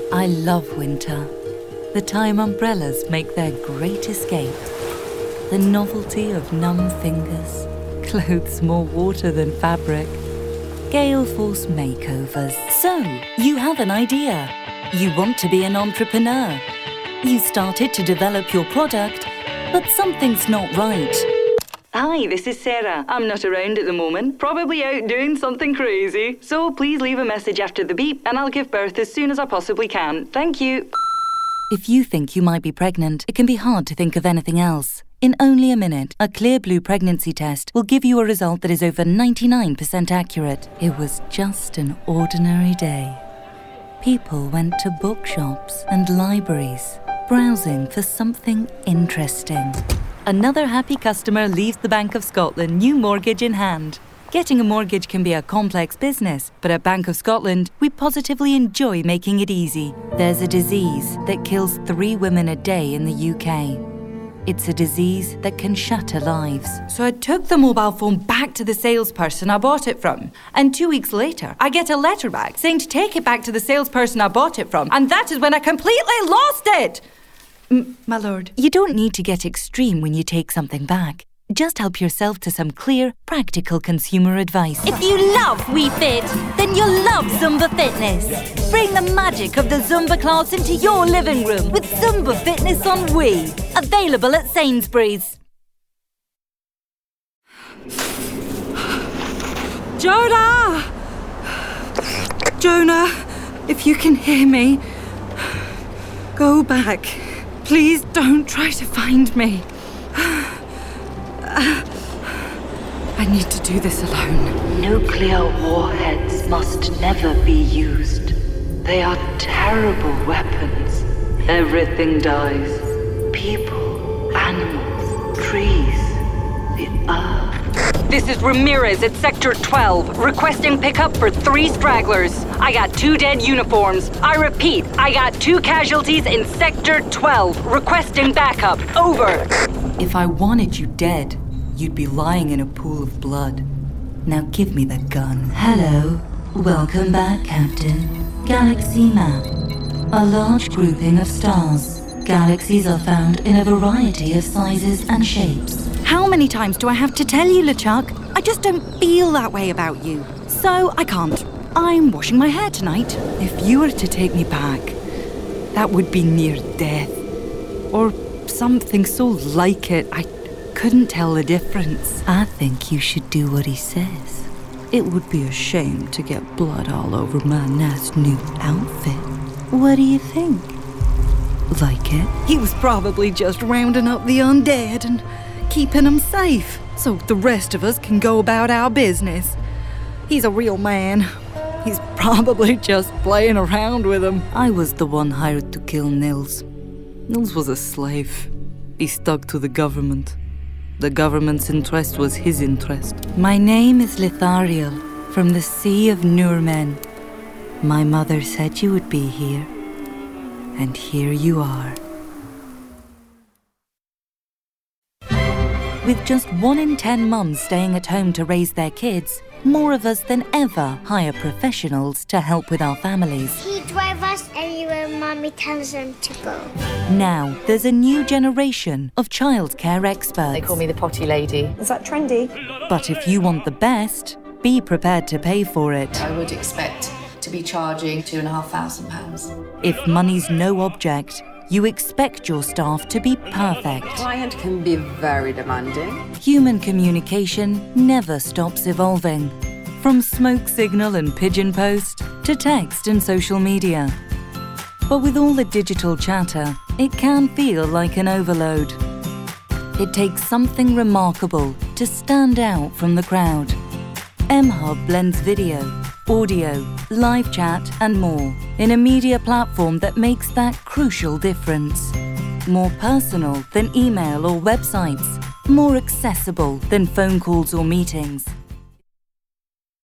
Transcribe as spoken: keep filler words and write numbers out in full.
I love winter. The time umbrellas make their great escape. The novelty of numb fingers, clothes more water than fabric. Gale Force makeovers. So, you have an idea. You want to be an entrepreneur. You started to develop your product, but something's not right. Hi, this is Sarah. I'm not around at the moment, probably out doing something crazy. So please leave a message after the beep and I'll give birth as soon as I possibly can. Thank you. If you think you might be pregnant, it can be hard to think of anything else. In only a minute, a Clear Blue pregnancy test will give you a result that is over ninety-nine percent accurate. It was just an ordinary day. People went to bookshops and libraries, browsing for something interesting. Another happy customer leaves the Bank of Scotland new mortgage in hand. Getting a mortgage can be a complex business, but at Bank of Scotland, we positively enjoy making it easy. There's a disease that kills three women a day in the U K. It's a disease that can shatter lives. So I took the mobile phone back to the salesperson I bought it from. And two weeks later, I get a letter back saying to take it back to the salesperson I bought it from. And that is when I completely lost it! M- my lord. You don't need to get extreme when you take something back. Just help yourself to some clear, practical consumer advice. If you love We Fit, then you'll love Zumba Fitness. Bring the magic of the Zumba class into your living room with Zumba Fitness on Wii. Available at Sainsbury's. Jonah! Jonah, if you can hear me, go back. Please don't try to find me. I need to do this alone. Nuclear warheads must never be used. They are terrible weapons. Everything dies. People, animals, trees, the earth. This is Ramirez at Sector twelve, requesting pickup for three stragglers. I got two dead uniforms. I repeat, I got two casualties in Sector twelve, requesting backup. Over. If I wanted you dead, you'd be lying in a pool of blood. Now give me the gun. Hello. Welcome back, Captain. Galaxy map. A large grouping of stars. Galaxies are found in a variety of sizes and shapes. How many times do I have to tell you, LeChuck? I just don't feel that way about you. So I can't. I'm washing my hair tonight. If you were to take me back, that would be near death. Or something so like it, I couldn't tell the difference. I think you should do what he says. It would be a shame to get blood all over my nice new outfit. What do you think? Like it? He was probably just rounding up the undead and keeping them safe, so the rest of us can go about our business. He's a real man. He's probably just playing around with them. I was the one hired to kill Nils. Nils was a slave. He stuck to the government. The government's interest was his interest. My name is Lithariel, from the Sea of Nurmen. My mother said you would be here. And here you are. With just one in ten mums staying at home to raise their kids, more of us than ever hire professionals to help with our families. He drives us anywhere Mommy tells him to go. Now, there's a new generation of childcare experts. They call me the potty lady. Is that trendy? But if you want the best, be prepared to pay for it. I would expect to be charging two and a half thousand pounds. If money's no object, you expect your staff to be perfect. Client can be very demanding. Human communication never stops evolving. From smoke signal and pigeon post to text and social media. But with all the digital chatter, it can feel like an overload. It takes something remarkable to stand out from the crowd. M-Hub blends video, audio, live chat and more in a media platform that makes that crucial difference. More personal than email or websites. More accessible than phone calls or meetings.